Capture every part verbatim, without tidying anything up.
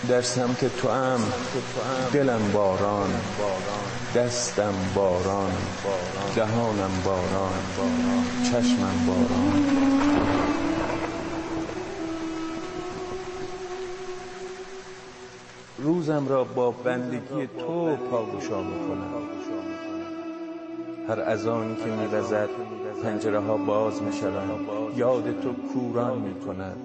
در سمت تو ام، دلم باران، دستم باران، دهانم باران، چشمم باران. روزم را با بندگی تو پاگشا میکنم. هر اذانی که میوزد پنجره ها باز میشوند، یاد تو کوران میکند.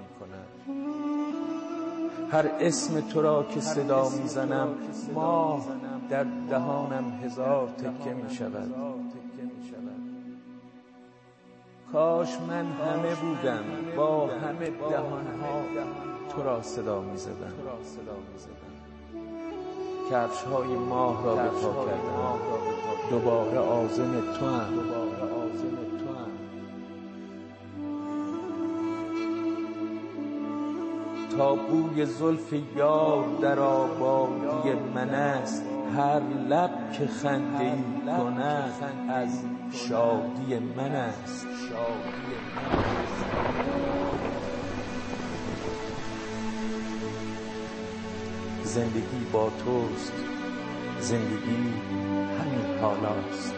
هر اسم تو را که صدا میزنم، ماه در دهانم هزار تکه میشود. کاش من همه بودم، با همه دهانها تو را صدا میزدم. کفش های ماه را به پا کردم، دوباره عازم تو هم. تا بوی زلف یار در آبادی من است، هر لب که خنده ای کند از شادی من است. زندگی با توست، زندگی همین حالاست.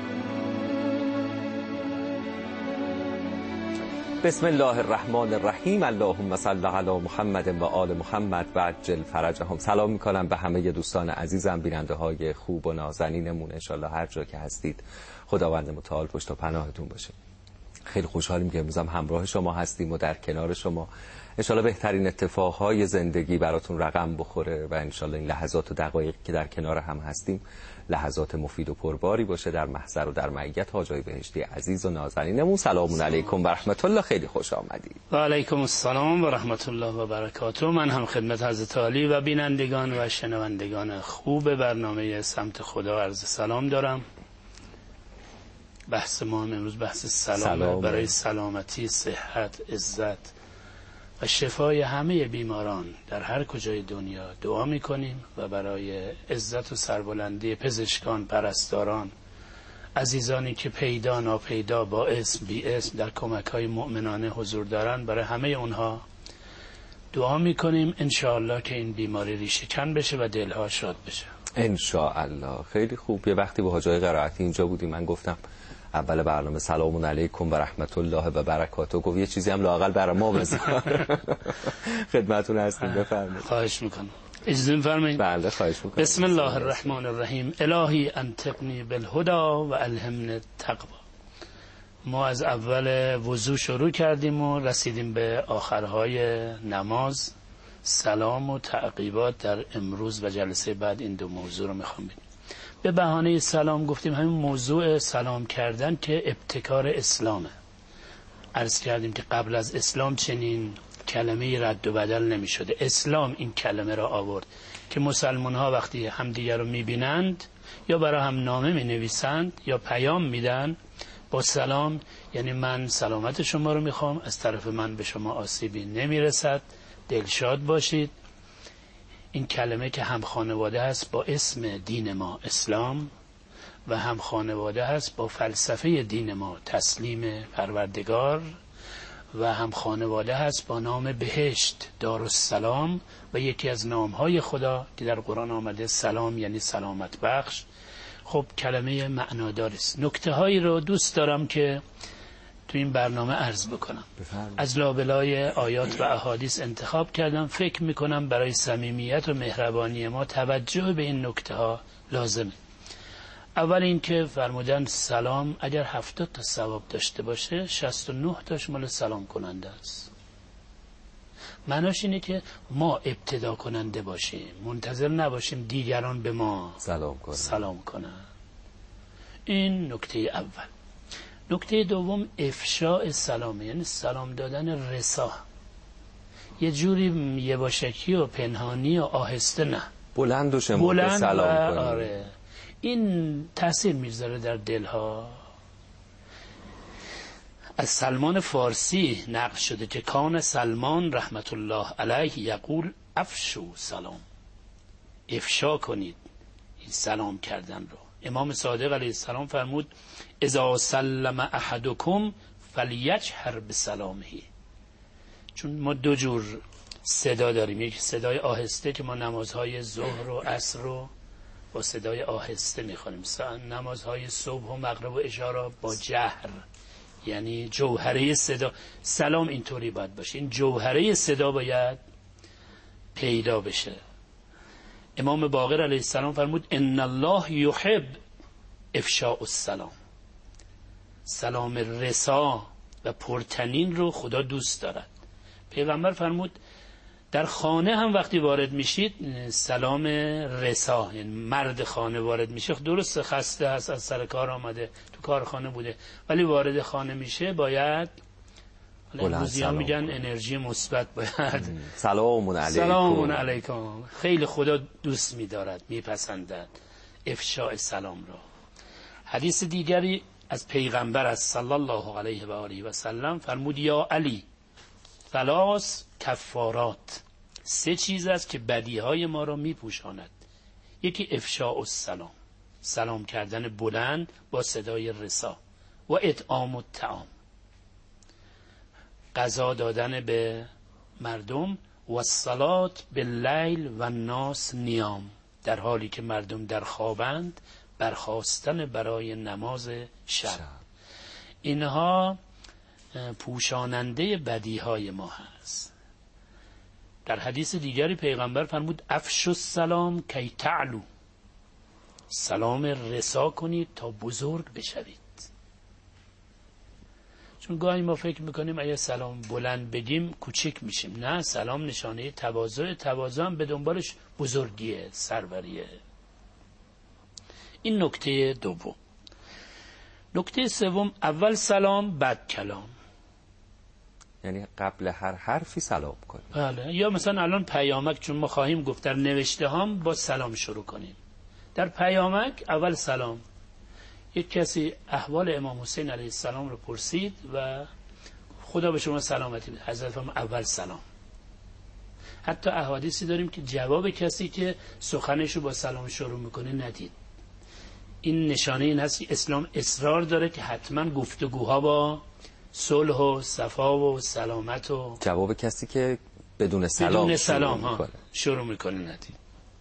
بسم الله الرحمن الرحیم. اللهم صل علی محمد و آل محمد و عجل فرجهم. سلام میکنم به همه دوستان عزیزم، بیننده های خوب و نازنینمون. انشالله هر جا که هستید خداوند متعال پشت و پناهتون باشه. خیلی خوشحالیم که امروز هم همراه شما هستیم و در کنار شما. انشالله بهترین اتفاقهای زندگی براتون رقم بخوره و انشالله این لحظات و دقایقی که در کنار هم هستیم لحظات مفید و پرباری باشه در محضر و در معیت حاجای بهشتی عزیز و نازنینمون. سلام علیکم و رحمت الله. خیلی خوش آمدید. و علیکم السلام و رحمت الله و برکاته. من هم خدمت حضرت عالی و بینندگان و شنوندگان خوب برنامه سمت خدا عرض سلام دارم. بحث ما امروز بحث سلام, سلام برای سلامتی، صحت، عزت و شفای همه بیماران در هر کجای دنیا دعا میکنیم و برای عزت و سربلندی پزشکان، پرستاران، عزیزانی که پیدا ناپیدا با اسم بی اسم در کمک های مؤمنانه حضور دارن، برای همه اونها دعا میکنیم انشاءالله که این بیماری ریشه کن بشه و دلها شاد بشه انشاءالله. خیلی خوب. یه وقتی با حاجای قرائتی اینجا بودیم، من گفتم اول برنامه سلام علیکم و رحمت الله و برکاته، گفت یه چیزی هم لااقل برای ما بذار. خدمتتون هستیم، بفرمایید. خواهش میکنم. اجازه بفرمایید. بله خواهش میکنم. بسم الله الرحمن الرحیم. الهی انطقنی بالهدى و الهمنی التقوی. ما از اول وضو شروع کردیم و رسیدیم به آخرهای نماز. سلام و تعقیبات در امروز و جلسه بعد این دو موضوع رو میخوام بگم. به بهانه سلام گفتیم همین موضوع سلام کردن که ابتکار اسلامه. عرض کردیم که قبل از اسلام چنین کلمه رد و بدل نمی شده. اسلام این کلمه را آورد که مسلمان ها وقتی همدیگر رو می بینند یا برای هم نامه می نویسند یا پیام میدن با سلام، یعنی من سلامت شما رو میخوام، از طرف من به شما آسیبی نمی رسد، دلشاد باشید. این کلمه که هم خانواده هست با اسم دین ما اسلام و هم خانواده هست با فلسفه دین ما تسلیم پروردگار و هم خانواده هست با نام بهشت دارالسلام و یکی از نامهای خدا که در قرآن آمده سلام یعنی سلامت بخش. خب کلمه معنادار است. نکته هایی رو دوست دارم که تو این برنامه عرض بکنم. بفرمایید. از لابلای آیات و احادیث انتخاب کردم. فکر میکنم برای صمیمیت و مهربانی ما توجه به این نکته ها لازمه. اول اینکه فرمودن سلام اگر هفتاد تا ثواب داشته باشه شصت و نه تاش مال سلام کننده است. معناش اینه که ما ابتدا کننده باشیم، منتظر نباشیم دیگران به ما سلام کنن. سلام کنن. این نکته اول. نکته دوم افشاء سلامه، یعنی سلام دادن رسا، یه جوری یه باشکی و پنهانی و آهسته، نه بلند و شمرده سلام کنیم. آره. این تأثیر میذاره در دلها. از سلمان فارسی نقل شده که کان سلمان رحمت الله علیه یقول افشو سلام، افشا کنید این سلام کردن رو. امام صادق علیه السلام فرمود اذا سلم احدکم فلیجهر بسلامه. چون ما دو جور صدا داریم. یک صدای آهسته که ما نمازهای ظهر و عصر رو با صدای آهسته میخونیم، نمازهای صبح و مغرب و عشا با جهر، یعنی جوهره صدا. سلام اینطوری باید باشه، این جوهره صدا باید پیدا بشه. امام باقر علیه السلام فرمود ان الله یحب افشاء السلام، سلام رسا و پرتنین رو خدا دوست دارد. پیغمبر فرمود در خانه هم وقتی وارد میشید سلام رسا، یعنی مرد خانه وارد میشه، درست خسته هست از سر کار آمده تو کارخانه بوده، ولی وارد خانه میشه باید، امروزیان میگن انرژی مثبت، باید سلام علیکم سلام علیکم. خیلی خدا دوست میدارد، میپسندد افشاء سلام را. حدیث دیگری از پیغمبر از صلی الله علیه و آله و سلم فرمود یا علی ثلاث کفارات، سه چیز است که بدیهای ما را میپوشاند. یکی افشاء السلام، سلام کردن بلند با صدای رسا، و اطعام الطعام، غذا دادن به مردم، و الصلاة باللیل و الناس نیام، در حالی که مردم در خوابند برخاستن برای نماز شب. اینها پوشاننده بدیهای ما هست. در حدیث دیگری پیغمبر فرمود افشوا السلام کی تعلو، سلام رسا کنید تا بزرگ بشوید. چون گاهی ما فکر میکنیم اگه سلام بلند بگیم کوچک میشیم، نه، سلام نشانه تواضع، تواضع هم به دنبالش بزرگیه، سروریه. این نکته دوم. نکته سوم، اول سلام بعد کلام، یعنی قبل هر حرفی سلام کنیم. بله. یا مثلا الان پیامک، چون ما خواهیم گفت در نوشته هام با سلام شروع کنیم. در پیامک اول سلام. یک کسی احوال امام حسین علیه السلام رو پرسید و خدا به شما سلامتی بده، حضرت هم اول سلام. حتی احادیثی داریم که جواب کسی که سخنش رو با سلام شروع میکنه ندید. این نشانه این هست که اسلام اصرار داره که حتما گفتگوها با صلح و صفا و سلامت و جواب کسی که بدون سلام بدون سلام شروع میکنه, شروع میکنه ندید.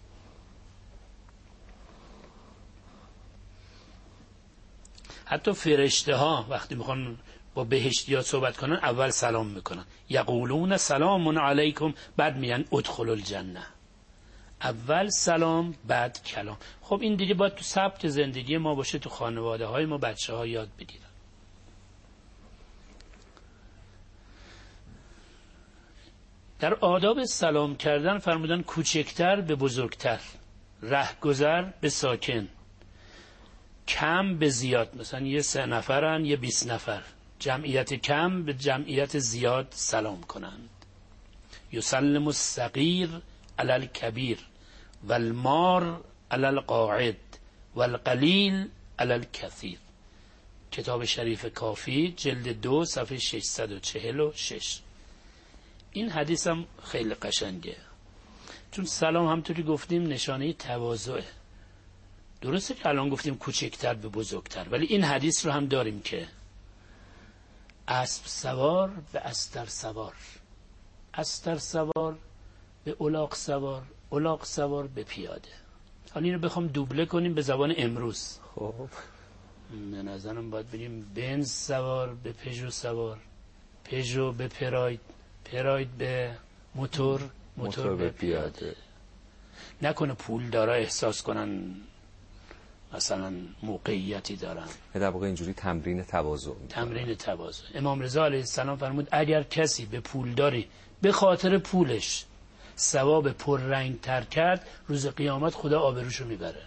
حتی فرشته ها وقتی میخوان با بهشتیات صحبت کنن اول سلام میکنن، یقولون سلام علیکم، بعد میگن ادخلوا الجنه. اول سلام بعد کلام. خب این دیگه باید تو سبک زندگی ما باشه، تو خانواده های ما بچه ها یاد بگیرن. در آداب سلام کردن فرمودن کوچکتر به بزرگتر، رهگذر به ساکن، کم به زیاد. مثلا یه سه نفرن یه بیست نفر، جمعیت کم به جمعیت زیاد سلام کنند. یسلم الصغیر علی الکبیر والمار علی القاعد والقلیل علی الکثیر. کتاب شریف کافی جلد دو صفحه ششصد و چهل و شش. این حدیث هم خیلی قشنگه، چون سلام همطوری گفتیم نشانه تواضعه. درسته که الان گفتیم کوچکتر به بزرگتر، ولی این حدیث رو هم داریم که اسب سوار به استر سوار، استر سوار به الاغ سوار، الاغ سوار به پیاده. حالا این رو بخوام دوبله کنیم به زبان امروز، خب به نظرم باید بگیم بنز سوار به پژو سوار، پژو به پراید، پراید به موتور، موتور به پیاده. نکنه پول دارا احساس کنن مثلا موقعیتی دارن. در واقع اینجوری تمرین تواضع تمرین تواضع. امام رضا علیه السلام فرمود اگر کسی به پولداری به خاطر پولش ثواب پررنگ تر کرد، روز قیامت خدا آبروشو میبره.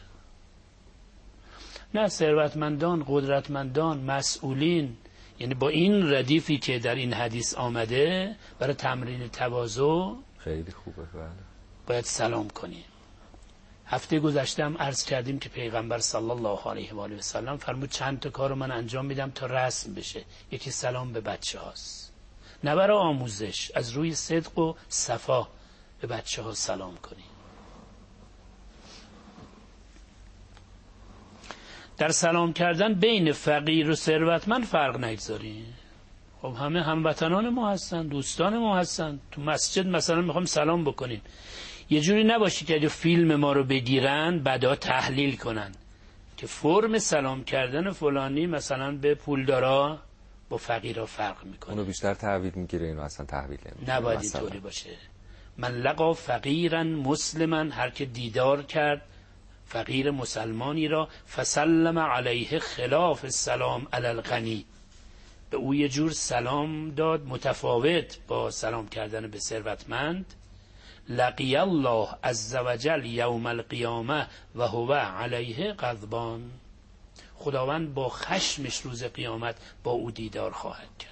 نه ثروتمندان، قدرتمندان، مسئولین، یعنی با این ردیفی که در این حدیث آمده برای تمرین تواضع خیلی خوبه. بله باید سلام کنیم. هفته گذشته هم عرض کردیم که پیغمبر صلی الله علیه و آله و سلم فرمود چند تا کارو من انجام میدم تا رسم بشه. یکی سلام به بچه هاست، نه برای آموزش، از روی صدق و صفا به بچه ها سلام کنیم. در سلام کردن بین فقیر و ثروتمند فرق نگذاریم. خب همه هموطنان ما هستن، دوستان ما هستن. تو مسجد مثلا میخوام سلام بکنیم، یه جوری نباشه که اگه فیلم ما رو بگیرن بعدا تحلیل کنن که فرم سلام کردن فلانی مثلا به پولدارا با فقیرا فرق میکنه. اونو بیشتر تحویل میگیره، اینو اصلا تحویل نمیگیره. نباید اینطوری باشه. من لقا فقیرا مسلما، هر که دیدار کرد فقیر مسلمانی را، فسلم علیه خلاف السلام علی الغنی، به او یه جور سلام داد متفاوت با سلام کردن به ثروتمند. لقی الله عز وجل یوم القیامه و هو علیه غضبان، خداوند با خشمش روز قیامت با او دیدار خواهد کرد.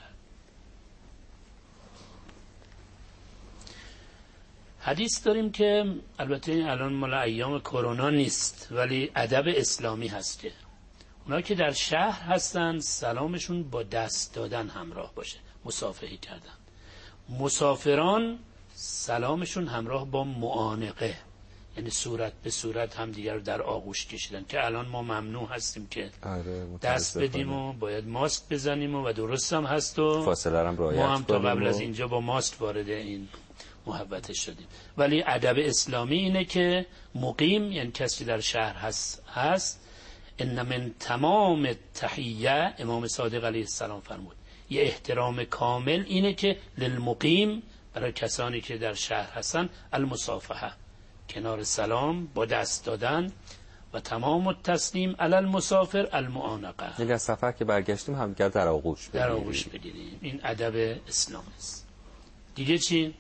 حدیث داریم که البته الان مال ایام کرونا نیست ولی ادب اسلامی هست که اونا که در شهر هستن سلامشون با دست دادن همراه باشه، مصافحه کردن. مسافران سلامشون همراه با معانقه، یعنی صورت به صورت هم دیگر رو در آغوش کشیدن، که الان ما ممنوع هستیم که دست بدیم و باید ماسک بزنیم و, و درست هم هست و فاصله هم رعایت کنیم. ما هم تا قبل از اینجا با ماسک وارد این محبت شدیم. ولی ادب اسلامی اینه که مقیم، یعنی کسی در شهر هست هست ان من تمام تحیه، امام صادق علیه السلام فرمود یه احترام کامل اینه که للمقیم، برای کسانی که در شهر هستن، المصافحه، کنار سلام با دست دادن، و تمام التسلیم علی المسافر المعانقه، یعنی از سفر که برگشتیم همدیگر در آغوش بگیریم. در آغوش بگیریم. این ادب اسلام است. دیگه چی؟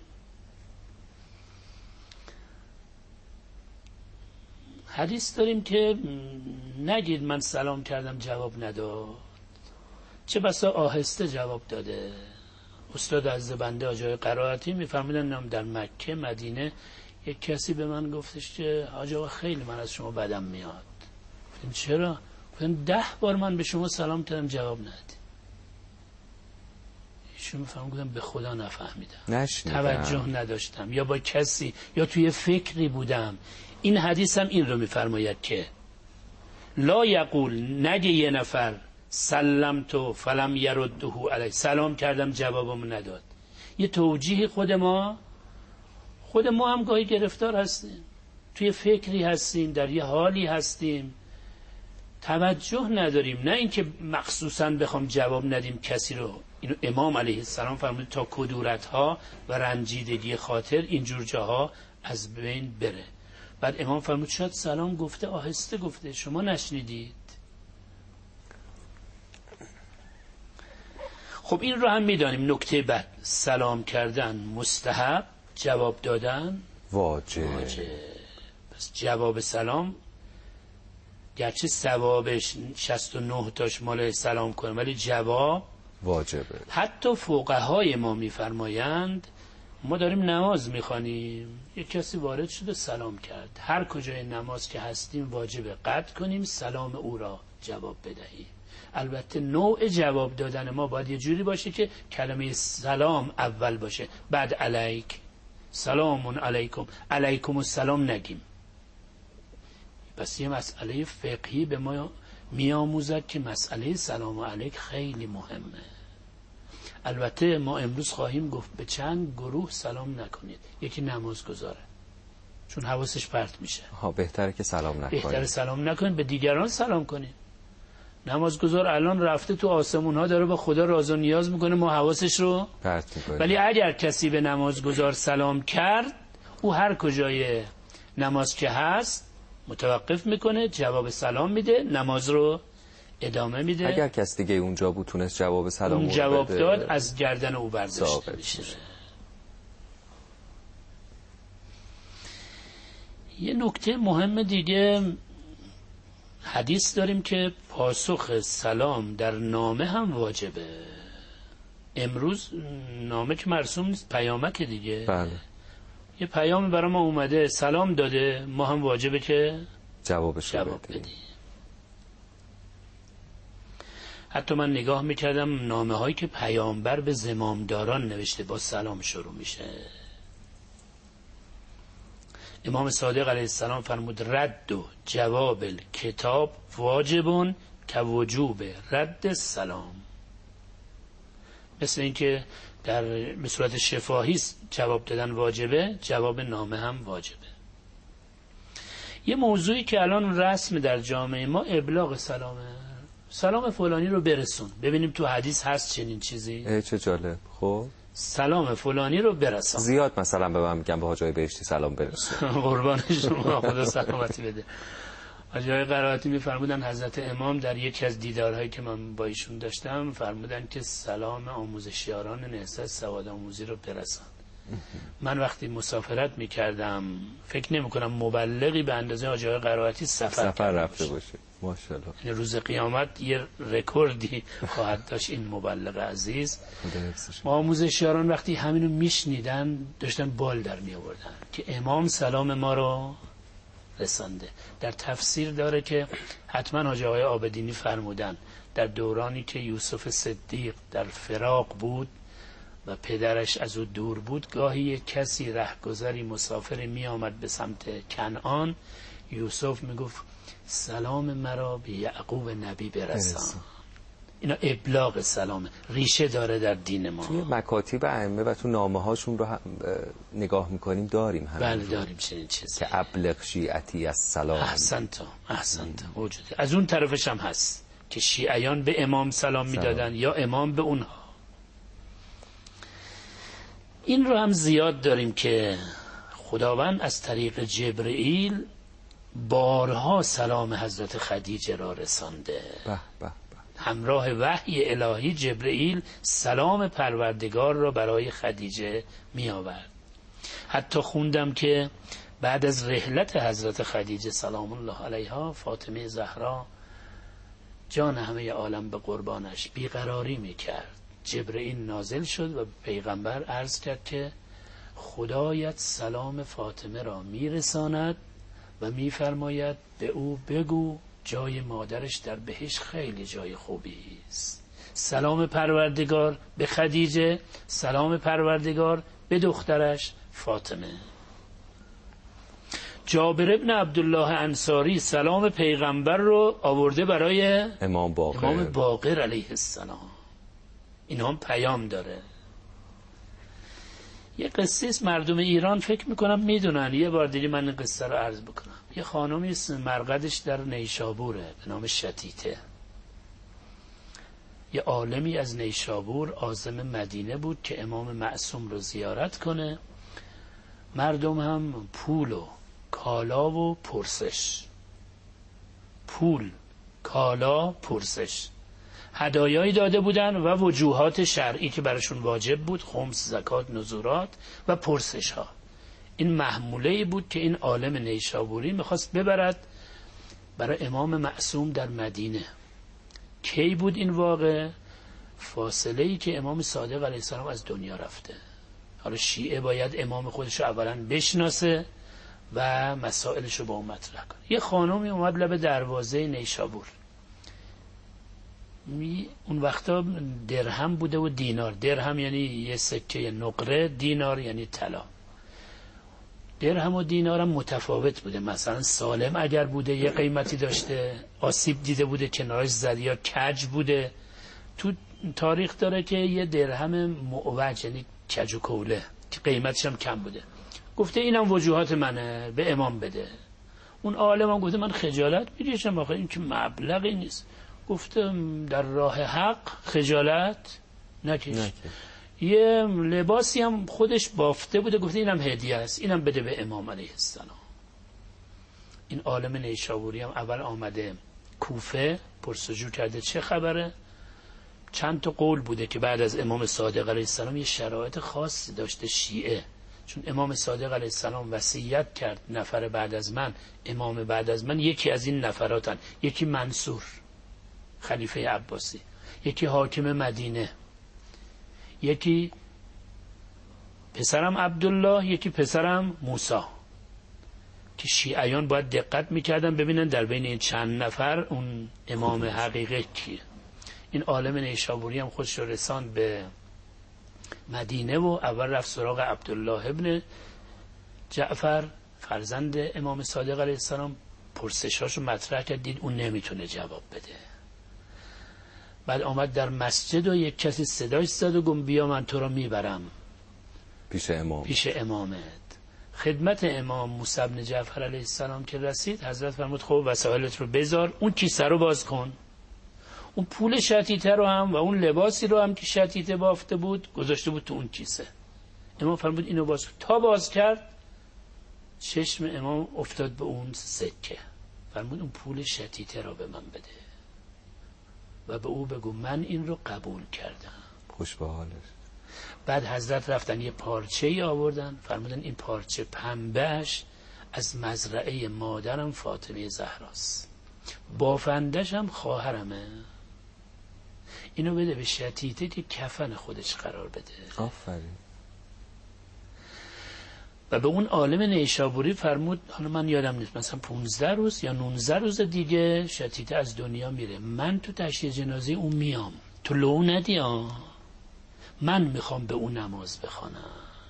حدیث داریم که نگید من سلام کردم جواب نداد، چه بسا آهسته جواب داده. استاد از بنده آجای قرائتی میفرمودن در مکه مدینه یک کسی به من گفتش که حاج آقا خیلی من از شما بدم میاد. گفتم چرا؟ گفتم ده بار من به شما سلام کردم جواب ندادی. ایشون میفرمودن به خدا نفهمیدم، نشنیدم، توجه نداشتم، یا با کسی یا توی فکری بودم. این حدیث هم این رو میفرماید که لا یقول، نگه یه نفر سلم تو فلم یرده علی، سلام کردم جوابم نداد. یه توجیه خود ما خود ما هم گاهی گرفتار هستیم، توی فکری هستیم، در یه حالی هستیم، توجه نداریم. نه اینکه مخصوصا بخوام جواب ندیم کسی رو. اینو امام علیه السلام فرمود تا کدورت ها و رنجیدگی خاطر اینجور جاها از بین بره. بعد امام فرمود شاید سلام گفته آهسته گفته، شما نشنیدید. خب این رو هم میدانیم. نکته بعد، سلام کردن مستحب، جواب دادن واجب. واجب. پس جواب سلام گرچه ثوابش شصت و نه تاش مال سلام کنه ولی جواب واجبه. حتی فقهای ما میفرمایند ما داریم نماز میخوانیم، یک کسی وارد شده سلام کرد، هر کجای نماز که هستیم واجبه قطع کنیم سلام او را جواب بدهیم. البته نوع جواب دادن ما باید یه جوری باشه که کلمه سلام اول باشه، بعد علیک، سلام علیکم، علیکم السلام نگیم. پس یه مسئله فقهی به ما میاموزد که مسئله سلام علیک خیلی مهمه. البته ما امروز خواهیم گفت به چند گروه سلام نکنید. یکی نمازگزاره، چون حواسش پرت میشه، ها بهتره که سلام نکنید. بهتره سلام نکنید، به دیگران سلام کنید. نمازگزار الان رفته تو آسمون ها داره با خدا راز و نیاز میکنه، ما حواسش رو پرت میکنه. ولی اگر کسی به نمازگزار سلام کرد، او هر کجای نماز که هست متوقف میکنه، جواب سلام میده، نماز رو ادامه میده. اگر کس دیگه اونجا بود تونست جواب سلام اون جواب بده، داد، از گردن او برداشته میشه. یه نکته مهم دیگه حدیث داریم که پاسخ سلام در نامه هم واجبه. امروز نامه که مرسوم نیست، پیامک دیگه. بله. یه پیامی برای ما اومده سلام داده، ما هم واجبه که جوابش جواب بدیم. حتی من نگاه میکردم نامه هایی که پیامبر به زمامداران نوشته با سلام شروع میشه. امام صادق علیه السلام فرمود رد و جواب کتاب واجبون که وجوب رد سلام. مثل اینکه در به صورت شفاهی جواب دادن واجبه، جواب نامه هم واجبه. یه موضوعی که الان رسم در جامعه ما ابلاغ سلامه، سلام فلانی رو برسون. ببینیم تو حدیث هست چنین چیزی؟ چه جالب. خب سلام فلانی رو برسون. زیاد مثلا به من میگم به حاجای بهشتی سلام برسون. قربان شما، خدا سلامتی بده. حاجای قرائتی میفرمودن حضرت امام در یکی از دیدارهایی که من با ایشون داشتم فرمودن که سلام آموزشیاران نهضت سواد آموزی رو برسان. من وقتی مسافرت میکردم فکر نمی کنم مبلغی به اندازه حاجای قرائتی سفر, سفر رفته باشه. ماشاءالله. یعنی روز قیامت یه رکوردی خواهد داشت این مبلغ عزیز. آموزشیاران وقتی همینو میشنیدن داشتن بال در می آوردن که امام سلام ما رو رسانده. در تفسیر داره که حتما حاجی آقای عابدینی فرمودن در دورانی که یوسف صدیق در فراق بود و پدرش از او دور بود، گاهی یک کسی رهگذری مسافری می آمد به سمت کنعان، یوسف می گفت سلام مرا به یعقوب نبی برسان. اینا ابلاغ سلامه، ریشه داره در دین ما. توی مکاتب ائمه و تو نامه هاشون رو هم نگاه میکنیم داریم همین. بله داریم چنین چیزی که ابلغ شیعتی از سلام. احسنت احسنت وجوده. از اون طرفش هم هست که شیعیان به امام سلام میدادن یا امام به اونها. این رو هم زیاد داریم که خداوند از طریق جبرئیل بارها سلام حضرت خدیجه را رسانده. به به. همراه وحی الهی جبرئیل سلام پروردگار را برای خدیجه می آورد. حتی خوندم که بعد از رحلت حضرت خدیجه سلام الله علیها، فاطمه زهرا جان همه عالم به قربانش بیقراری می کرد. جبرئیل نازل شد و پیغمبر عرض کرد که خدایت سلام فاطمه را می رساند و می فرماید به او بگو جای مادرش در بهشت خیلی جای خوبی است. سلام پروردگار به خدیجه، سلام پروردگار به دخترش فاطمه. جابر ابن عبدالله انصاری سلام پیغمبر رو آورده برای امام باقر, امام باقر علیه السلام. این هم پیام داره. یه قصه است مردم ایران فکر میکنم میدونن، یه بار دیگه من این قصه رو عرض بکنم. یه خانمی است مرقدش در نیشابوره به نام شتیته. یه عالمی از نیشابور عازم مدینه بود که امام معصوم رو زیارت کنه. مردم هم پول و کالا و پرسش، پول کالا پرسش هدایایی داده بودن و وجوهات شرعی که براشون واجب بود، خمس، زکات، نذورات و پرسش ها. این محموله‌ای بود که این عالم نیشابوری میخواست ببرد برای امام معصوم در مدینه. کی بود این واقع؟ فاصله‌ای که امام صادق علیه السلام از دنیا رفته. حالا شیعه باید امام خودش رو اولا بشناسه و مسائلش رو با اون مطرح کنه. یه خانومی اومد لب دروازه نیشابور. می اون وقتا درهم بوده و دینار. درهم یعنی یه سکه نقره، دینار یعنی طلا. درهم و دینار هم متفاوت بوده. مثلا سالم اگر بوده یه قیمتی داشته، آسیب دیده بوده کنارش زده، یا کج بوده. تو تاریخ داره که یه درهم معوج یعنی کج و کوله که قیمتش هم کم بوده. گفته اینم وجوهات منه، به امام بده. اون عالم هم گفته من خجالت میکشم، آخه این که مبلغی نیست. گفتم در راه حق خجالت نکش. نکش. یه لباسی هم خودش بافته بوده، گفته اینم هدیه است، اینم بده به امام علیه السلام. این عالم نیشابوری هم اول آمده کوفه پرسجو کرده چه خبره. چند تا قول بوده که بعد از امام صادق علیه السلام یه شرایط خاصی داشته شیعه، چون امام صادق علیه السلام وصیت کرد نفر بعد از من، امام بعد از من یکی از این نفراتن، یکی منصور خلیفه عباسی، یکی حاکم مدینه، یکی پسرم عبدالله، یکی پسرم موسی، که شیعیان باید دقت میکردن ببینن در بین این چند نفر اون امام حقیقی کیه. این عالم نیشابوری هم خودش رو رساند به مدینه و اول رفت سراغ عبدالله ابن جعفر فرزند امام صادق علیه السلام، پرسشاشو مطرح کرد، دید اون نمیتونه جواب بده. بعد آمد در مسجد و یک کسی صداش زد و گفت بیا من تو را میبرم پیش امام پیش امامت. خدمت امام موسی بن جعفر علیه السلام که رسید، حضرت فرمود خب وسایلت رو بذار، اون کیسه رو باز کن. اون پول شتیته رو هم و اون لباسی رو هم که شتیته بافته بود گذاشته بود تو اون کیسه. امام فرمود اینو باز کن. تا باز کرد چشم امام افتاد به اون سکه. فرمود اون پول شتیته رو به من بده و به او بگو من این رو قبول کردم. خوش به حالش. بعد حضرت رفتن یه پارچه ای آوردن، فرمودن این پارچه پنبهش از مزرعه مادرم فاطمه زهراست، بافندش هم خواهرمه، اینو بده به شتیته که کفن خودش قرار بده. آفرین. و به اون عالم نیشابوری فرمود، حالا من یادم نیست مثلا پونزده روز یا نوزده روز دیگه شتیته از دنیا میره، من تو تشییع جنازه اون میام، تو لو ندی ها، من میخوام به اون نماز بخوانم.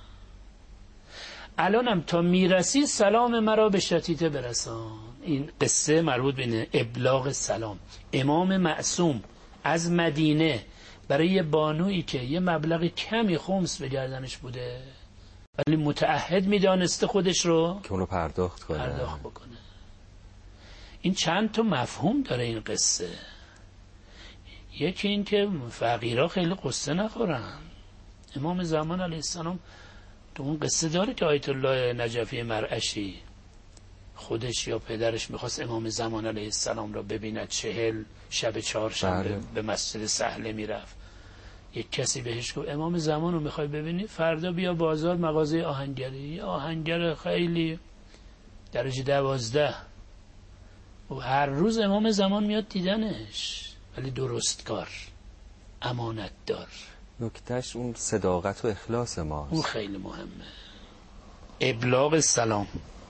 الانم تا میرسی سلام مرا به شتیته برسان. این قصه مربوط به ابلاغ سلام. امام معصوم از مدینه برای بانویی که یه مبلغ کمی خمس به گردنش بوده ولی متعهد میدانسته خودش رو که اونو پرداخت کنه پرداخت بکنه. این چند تا مفهوم داره این قصه. یکی این که فقیرها خیلی قصه نخورن. امام زمان علیه السلام تو اون قصه داره که آیت الله نجفی مرعشی خودش یا پدرش میخواست امام زمان علیه السلام را ببیند، چهل شب چهارشنبه به مسجد سهله میرفت. یک کسی بهش گفت امام زمان رو میخوای ببینی؟ فردا بیا بازار مغازه آهنگری، آهنگر خیلی درجه دوازده و هر روز امام زمان میاد دیدنش، ولی درستکار، امانت دار. نکتهش اون صداقت و اخلاص ماست. اون خیلی مهمه. ابلاغ سلام.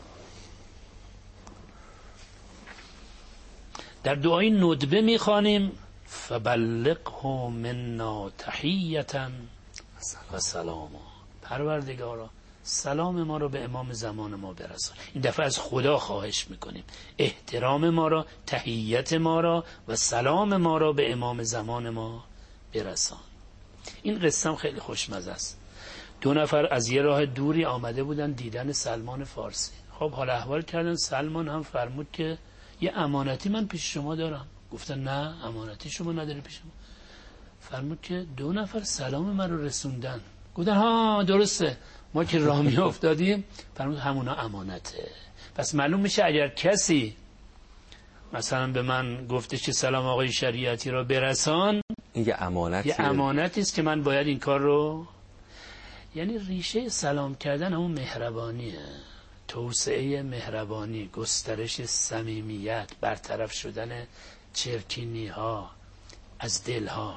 در دعای ندبه میخوانیم فبلغه منا تحیتا و سلاما. پروردگارا سلام ما رو به امام زمان ما برسان. این دفعه از خدا خواهش میکنیم احترام ما را، تحیت ما را و سلام ما را به امام زمان ما برسان. این قصه هم خیلی خوشمزه است. دو نفر از یه راه دوری آمده بودن دیدن سلمان فارسی. خب حال احوال کردن. سلمان هم فرمود که یه امانتی من پیش شما دارم. گفتن نه امانتی شما نداری پیش ما. فرمود که دو نفر سلام من رو رسوندن. گفتن ها درسته، ما که راه می افتادیم. فرمود همونا امانته. پس معلوم میشه اگر کسی مثلا به من گفتش که سلام آقای شریعتی را برسان، این یه امانتی یه امانتی است که من باید این کار رو، یعنی ریشه سلام کردن همون مهربانیه، توسعه مهربانی، گسترش صمیمیت، برطرف شدن چرکینی ها از دل ها.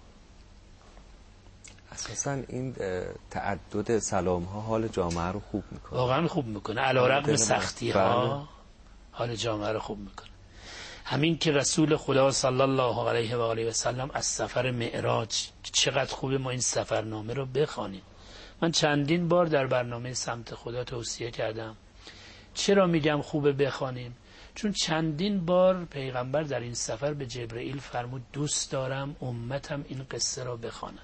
اساساً این تعدد سلام ها حال جامعه رو خوب میکنه، واقعا خوب میکنه، علی رغم سختی ها حال جامعه رو خوب میکنه. همین که رسول خدا صلی الله علیه و آله و سلم از سفر معراج، چقدر خوبه ما این سفرنامه رو بخوانیم. من چندین بار در برنامه سمت خدا توصیه کردم. چرا میگم خوبه بخوانیم؟ چون چندین بار پیغمبر در این سفر به جبرئیل فرمود دوست دارم امتم این قصه را بخوانند.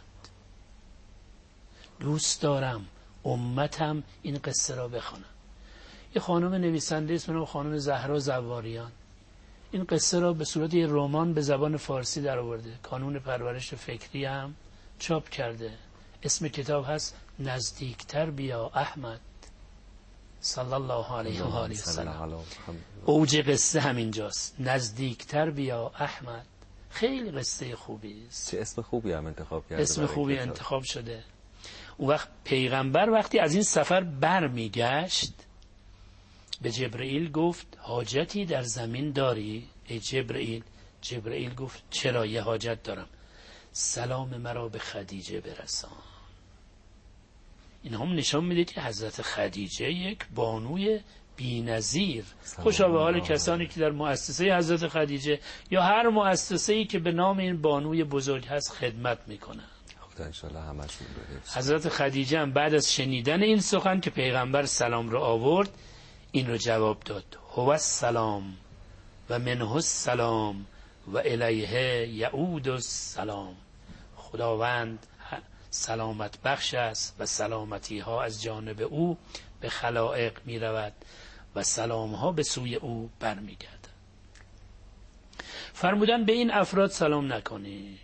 دوست دارم امتم این قصه را بخوانند. یه خانم نویسنده اسمش خانم زهرا زواریان این قصه را به صورت یه رمان به زبان فارسی در آورده. کانون پرورش فکری هم چاپ کرده. اسم کتاب هست نزدیکتر بیا احمد صلی الله علیه و آله و سلم. اوج قصه همینجاست، نزدیکتر بیا احمد. خیلی قصه خوبی است. چه اسم خوبی هم انتخاب کرده. اسم خوبی انتخاب شده. اون وقت پیغمبر وقتی از این سفر بر می گشت به جبرئیل گفت حاجتی در زمین داری ای جبرئیل؟ جبرئیل گفت چرا، یه حاجت دارم، سلام مرا به خدیجه برسان. این هم نشان میده که حضرت خدیجه یک بانوی بی‌نظیر. خوشا به حال کسانی که در مؤسسه حضرت خدیجه یا هر مؤسسه‌ای که به نام این بانوی بزرگ هست خدمت میکنن. خدا انشالله همشون برسه. حضرت خدیجه هم بعد از شنیدن این سخن که پیغمبر سلام رو آورد این رو جواب داد هو السلام و منه السلام و الیه یعود السلام. خداوند سلامت بخش است و سلامتی ها از جانب او به خلائق می رود و سلام ها به سوی او برمی گردد. فرمودن به این افراد سلام نکنید.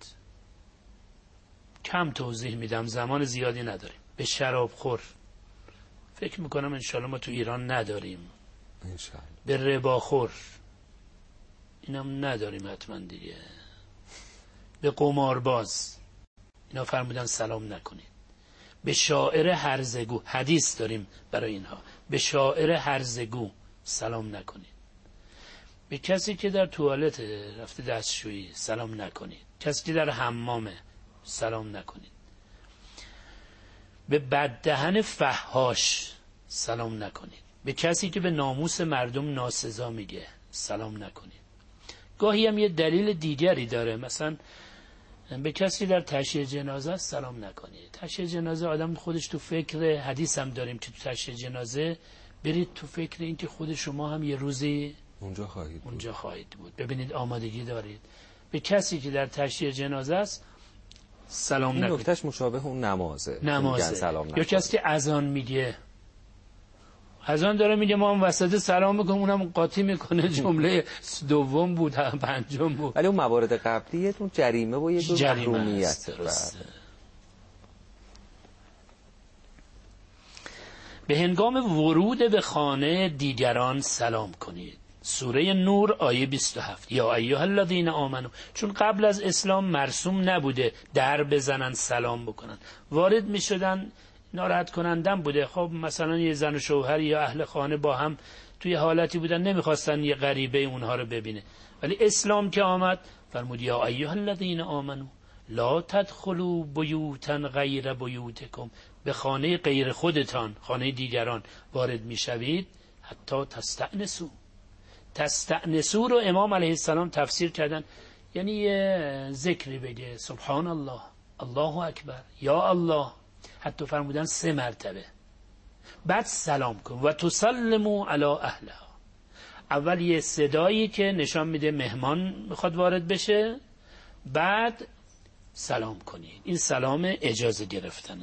کم توضیح میدم، زمان زیادی نداریم. به شراب خور، فکر میکنم انشالله ما تو ایران نداریم. انشالله. به ربا خور، اینم نداریم حتما دیگه. به قمارباز، اینا فرمودن سلام نکنید. به شاعر هرزگو، حدیث داریم برای اینها، به شاعر هرزگو سلام نکنید. به کسی که در توالت رفته دستشویی سلام نکنید. کسی که در حمامه سلام نکنید. به بددهن فحاش سلام نکنید. به کسی که به ناموس مردم ناسزا میگه سلام نکنید. گاهی هم یه دلیل دیگری داره، مثلا به کسی در تشییع جنازه سلام نکنید. تشییع جنازه آدم خودش تو فکر، حدیث هم داریم که تو تشییع جنازه برید تو فکر این که خود شما هم یه روزی اونجا خواهید بود. اونجا خواهید بود. ببینید آمادگی دارید. به کسی که در تشییع جنازه است سلام این نکنید. این نکتهش مشابه اون نمازه. نمازه. سلام یا نکنید. کسی که اذان میگه، اذان داره میگه ما هم وسط سلام میکنم، اونم قاطی میکنه جمله دوم بود پنجم بود. ولی اون موارد قبلی اون جریمه و یه جور محرومیت. به هنگام ورود به خانه دیگران سلام کنید. سوره نور آیه بیست و هفت. یا ایها الذین آمنو، چون قبل از اسلام مرسوم نبوده در بزنن سلام بکنن، وارد میشدن ناراحت کنندم بوده. خب مثلا یه زن و شوهر یا اهل خانه با هم توی حالتی بودن نمیخواستن یه غریبه اونها رو ببینه، ولی اسلام که آمد فرمود یا ایها الذین آمنو لا تدخلوا بیوتا غیر بیوتکم، به خانه غیر خودتان، خانه دیگران وارد میشوید حتی تستأنسوا. تستأنسوا رو امام علیه السلام تفسیر کردن یعنی یه ذکری بگه، سبحان الله، الله اکبر، یا الله، حتی فرمودن سه مرتبه، بعد سلام کن و تسلموا علی اهلها. اول یه صدایی که نشان میده مهمان میخواد وارد بشه، بعد سلام کنید. این سلام اجازه گرفتنه.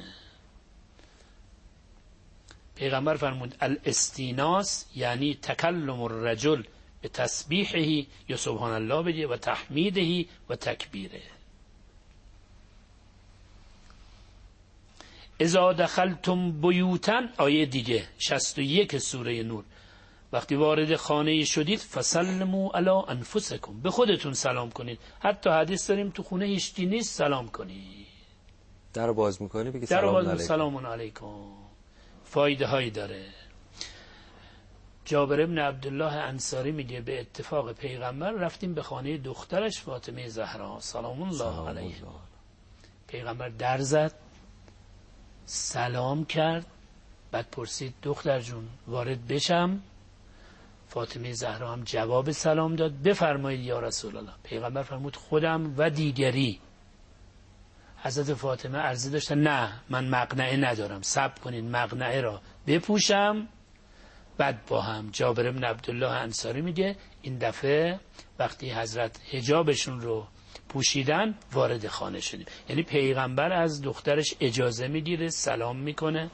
پیغمبر فرمود الاستیناس یعنی تکلم الرجل به تسبیحه یا سبحان الله بگه و تحمیده و تکبیره. اذا دخلتم بیوتا، آیه دیگه شصت و یک سوره نور، وقتی وارد خانه شدید فسلموا علی انفسکم، به خودتون سلام کنید. حتی حدیث داریم تو خونه هیچکی نیست سلام کنید، در باز میکنی بگی در سلام باز علیکم. سلام علیکم. فایده هایی داره. جابر ابن عبدالله انصاری میگه به اتفاق پیغمبر رفتیم به خانه دخترش فاطمه زهرا سلام الله علیها. پیغمبر در زد، سلام کرد، بعد پرسید دختر جون وارد بشم؟ فاطمه زهرا هم جواب سلام داد، بفرمایید یا رسول الله. پیغمبر فرمود خودم و دیگری. حضرت فاطمه عرضه داشتن نه من مقنعه ندارم، صبر کنید مقنعه را بپوشم بعد با هم. جابر بن عبدالله انصاری میگه این دفعه وقتی حضرت حجابشون رو پوشیدن وارد خانه شدیم، یعنی پیغمبر از دخترش اجازه میگیره سلام میکنه.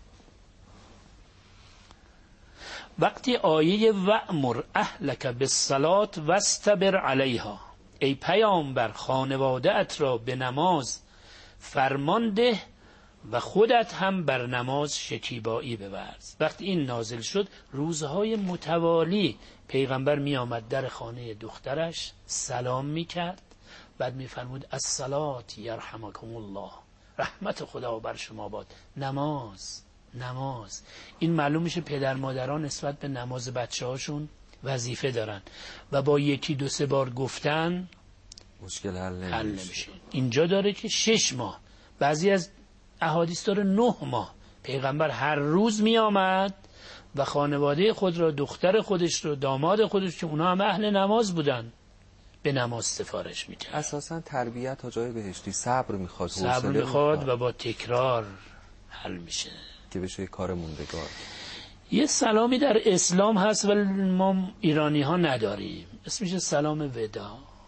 وقتی آیه وأمر اهلک بالصلاة واستبر علیها، ای پیامبر خانواده ات را به نماز فرمان ده و خودت هم بر نماز شکیبایی بورز. وقتی این نازل شد روزهای متوالی پیغمبر می آمد در خانه دخترش سلام می کرد، بعد می فرمود الصلاة یرحمکم الله، رحمت خدا بر شما باد. نماز نماز این معلوم میشه پدر مادران نسبت به نماز بچه هاشون وظیفه دارن و با یکی دو سه بار گفتن مشکل حل نمیشه. حل نمیشه. اینجا داره که شش ماه، بعضی از احادیث داره نه ماه. پیغمبر هر روز می آمد و خانواده خود را، دختر خودش رو، داماد خودش که اونا هم اهل نماز بودن، به نماز سفارش میکرد. اساسا تربیت تا جای بهشتی صبر میخواد، صبر میخواد و با تکرار حل میشه که بشه کار موندگار. یه سلامی در اسلام هست ولی ما ایرانی ها نداریم، اسمش سلام ودا.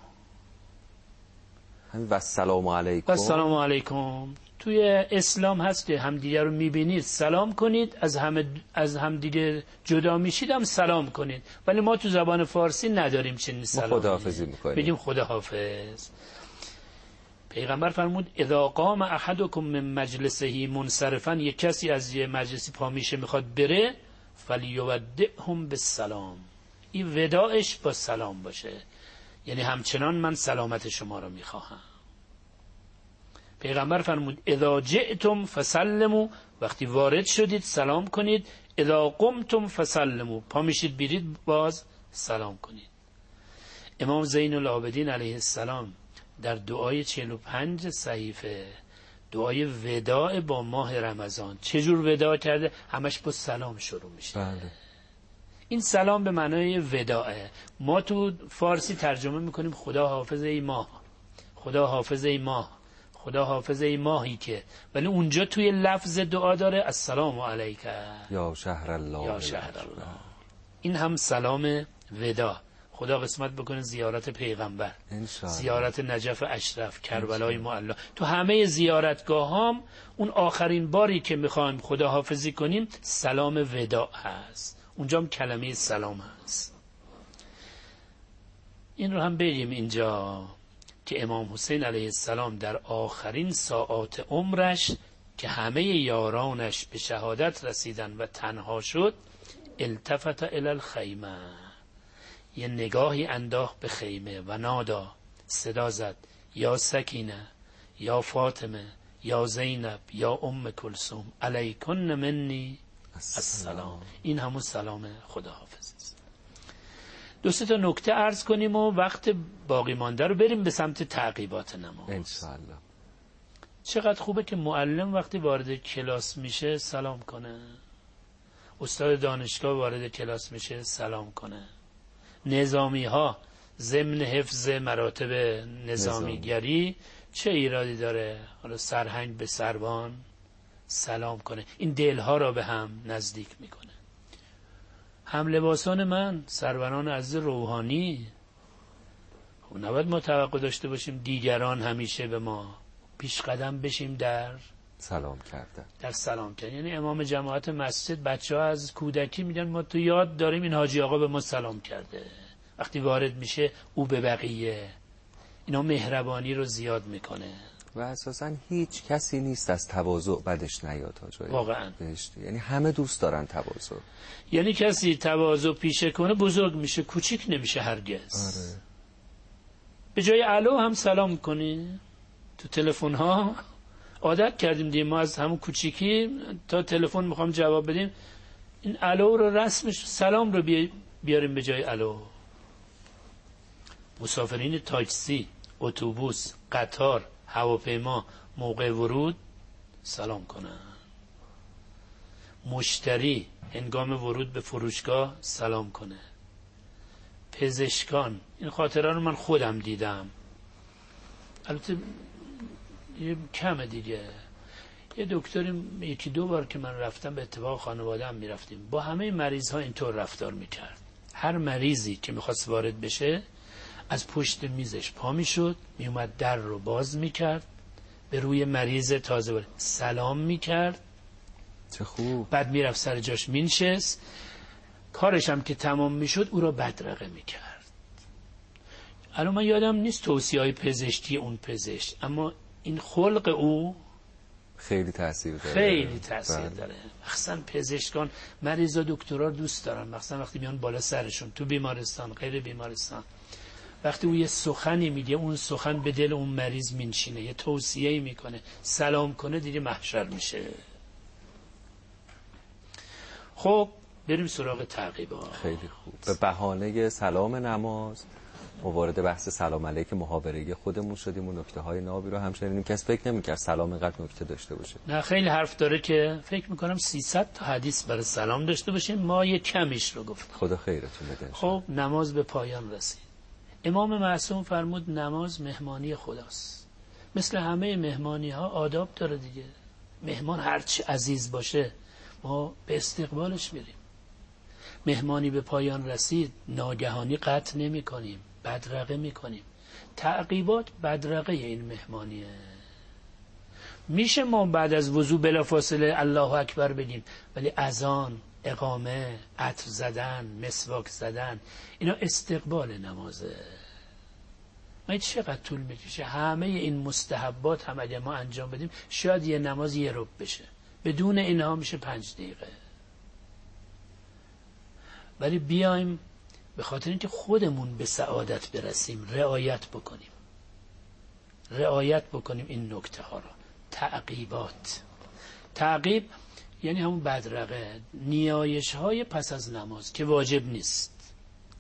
همین و السلام علیکم. و السلام علیکم توی اسلام هست که همدیگه رو میبینید سلام کنید، از هم از همدیگه جدا میشید هم سلام کنید، ولی ما تو زبان فارسی نداریم چنین سلام. ما خداحافظی میکنیم، بگیم خداحافظ. پیغمبر فرمود اذا قام احدکم من مجلسه منصرفا، یک کسی از یه مجلسی پا میشه میخواد بره، فلیودعهم بالسلام، این وداعش با سلام باشه، یعنی همچنان من سلامت شما رو میخواهم. پیغمبر فرمود اذا جئتم فسلموا، وقتی وارد شدید سلام کنید، اذا قمتم فسلموا، پا میشید بیرید باز سلام کنید. امام زین العابدین علیه السلام در دعای چهل و پنج صحیفه، دعای وداع با ماه رمضان، چجور وداع کرده؟ همش با سلام شروع میشه. بله. این سلام به معنای وداعه. ما تو فارسی ترجمه میکنیم خدا حافظ ای ماه، خدا حافظ ای ماه، خدا حافظ ای ماهی که، ولی اونجا توی لفظ دعا داره السلام علیک یا شهر الله، یا شهر الله. این هم سلام وداع. خدا قسمت بکنه زیارت پیغمبر، زیارت نجف اشرف، کربلای معلا، تو همه زیارتگاه هم اون آخرین باری که میخوایم خدا حافظی کنیم سلام وداع هست، اونجا هم کلمه سلام هست. این رو هم بگیم اینجا که امام حسین علیه السلام در آخرین ساعات عمرش که همه یارانش به شهادت رسیدن و تنها شد، التفت الی الخیمه، یه نگاهی انداخت به خیمه و نادا، صدا زد یا سکینه یا فاطمه یا زینب یا ام کلثوم علیکن منی السلام. این همون سلام خداحافظ است. دو سه تا نکته عرض کنیم و وقت باقی مانده رو بریم به سمت تعقیبات نماز انشاءالله. چقدر خوبه که معلم وقتی وارد کلاس میشه سلام کنه، استاد دانشگاه وارد کلاس میشه سلام کنه، نظامی ها ضمن حفظ مراتب نظامیگری چه ایرادی داره حالا سرهنگ به سربان سلام کنه؟ این دلها را به هم نزدیک میکنه. هم لباسان من سروران عزیز روحانی، خب نباید ما توقع داشته باشیم دیگران همیشه به ما پیش قدم بشیم در سلام کردن، در سلام کردن. یعنی امام جماعت مسجد بچه ها از کودکی میگن ما تو یاد داریم این حاجی آقا به ما سلام کرده، وقتی وارد میشه او به بقیه، اینا مهربانی رو زیاد میکنه و اساسا هیچ کسی نیست از تواضع بدش نیاد ها، واقعا بهشتی. یعنی همه دوست دارن تواضع، یعنی کسی تواضع پیشه کنه بزرگ میشه، کوچیک نمیشه هرگز. آره. به جای الو هم سلام کنی. تو تلفن ها عادت کردیم دیگه ما از همون کوچیکی تا تلفن میخوام جواب بدیم این الو رو رسمش سلام رو بیاریم به جای الو. مسافرین تاکسی، اتوبوس، قطار، هواپیما موقع ورود سلام کنن. مشتری هنگام ورود به فروشگاه سلام کنه. پزشکان، این خاطره رو من خودم دیدم، البته یه کمه دیگه. یه دکتری یکی دو بار که من رفتم به اتفاق خانواده هم میرفتیم، با همه مریض ها اینطور رفتار میکرد. هر مریضی که میخواست وارد بشه از پشت میزش پا میشد، میومد در رو باز میکرد، به روی مریض تازه وارد سلام میکرد. چه خوب. بعد میرفت سر جاش مینشست. کارش هم که تمام میشد او را بدرقه میکرد. الان من یادم نیست توصیه های پزشکی اون پزشک، اما این خلق او خیلی تاثیر داره، خیلی تاثیر داره. مخصوصا پزشکان مریضا دکترا دوست دارن، مخصوصا وقتی میان بالا سرشون تو بیمارستان غیر بیمارستان، وقتی او یه سخنی میگه اون سخن به دل اون مریض مینشینه، یه توصیه‌ای میکنه، سلام کنه دیگه محشر میشه. خب بریم سراغ تعقیبات. خیلی خوب. به بهانه سلام نماز موارد بحث سلام علیک محاوره خودمون شدیم و نکته های نابی رو هم شنیدیم. کس فکر نمی‌کرد سلام اینقدر نکته داشته باشه. نه خیلی حرف داره که فکر میکنم سیصد تا حدیث برای سلام داشته باشیم، ما یه کمیش رو گفتیم. خدا خیرتون بده. خب نماز به پایان رسید. امام معصوم فرمود نماز مهمانی خداست. مثل همه مهمانی ها آداب داره دیگه. مهمان هرچی عزیز باشه ما به استقبالش میریم. مهمانی به پایان رسید ناگهانی قطع نمی کنیم، بدرقه می کنیم. تعقیبات بدرقه این مهمانیه. میشه ما بعد از وضو بلافاصله الله اکبر بگیم، ولی اذان، اقامه، عطر زدن، مسواک زدن، اینا استقبال نمازه. ما چقدر طول میکشه همه این مستحبات هم اگه ما انجام بدیم شاید یه نماز یه ربع بشه، بدون اینها میشه پنج دقیقه. ولی بیایم به خاطر اینکه خودمون به سعادت برسیم رعایت بکنیم رعایت بکنیم این نکته ها را. تعقیبات، تعقیب یعنی همون بدرقه، نیایش های پس از نماز که واجب نیست.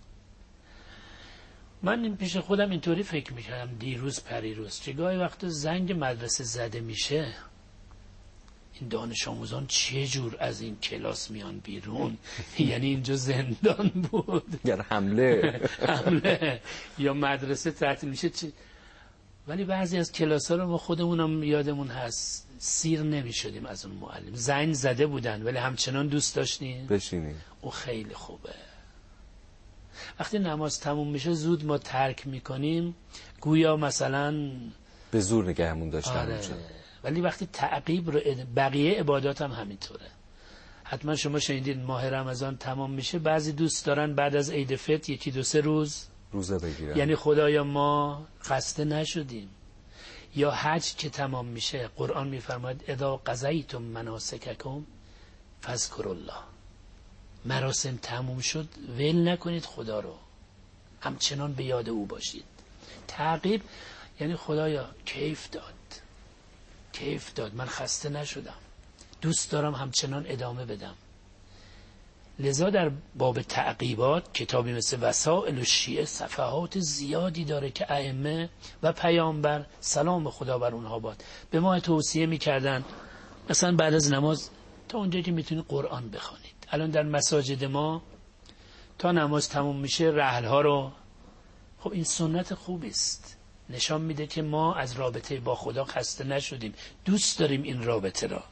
من این پیش خودم اینطوری فکر میکردم دیروز پریروز که گاهی وقتا زنگ مدرسه زده میشه، این دانش آموزان چه جور از این کلاس میان بیرون یعنی اینجا زندان بود گر حمله حمله یا مدرسه تعطیل میشه چه... ولی بعضی از کلاس ها رو ما خودمونم یادمون هست سیر نمیشدیم از اون معلم. زنگ زده بودن ولی همچنان دوست داشتیم بشینیم. او خیلی خوبه. وقتی نماز تموم میشه زود ما ترک میکنیم، گویا مثلا به زور نگهمون داشتن. آره. ولی وقتی تعقیب رو اد... بقیه عبادات هم همینطوره. حتما شما شنیدید ماه رمضان تمام میشه، بعضی دوست دارن بعد از عید فطر یکی دو سه روز روزه بگیرن، یعنی خدایا ما خسته نشدیم. یا حج که تمام میشه قرآن میفرماید اذا قضیتم مناسککم فاذکروا الله، مراسم تموم شد ول نکنید خدا رو، همچنان به یاد او باشید. تعقیب یعنی خدایا کیف داد کیف داد من خسته نشدم، دوست دارم همچنان ادامه بدم. لذا در باب تعقیبات کتابی مثل وسائل الشیعه صفحات زیادی داره که ائمه و پیامبر سلام خدا بر اونها باد به ما توصیه میکردن مثلا بعد از نماز تا اونجایی که میتونید قرآن بخوانید. الان در مساجد ما تا نماز تموم میشه رحلها رو، خب این سنت خوبی است، نشان میده که ما از رابطه با خدا خسته نشدیم، دوست داریم این رابطه را.